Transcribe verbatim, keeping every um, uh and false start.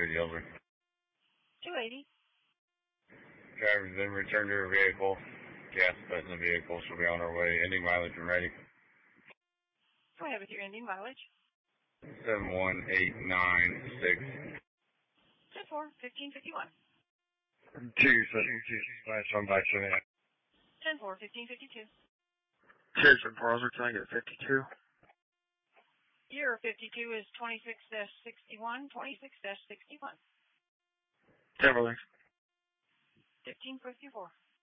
the over. two eighty. Driver then returned to her vehicle. Gas put in the vehicle. She'll be on her way. Ending mileage and ready. Go ahead with your ending mileage. seven one eight nine six. ten four, fifteen fifty-one. Two, seven, two, last one by seven. ten four, fifteen fifty-two. Cheers for browser, can I get fifty-two? Year fifty-two is twenty-six dash sixty-one, twenty-six dash sixty-one. Timberlake. fifteen fifty-four.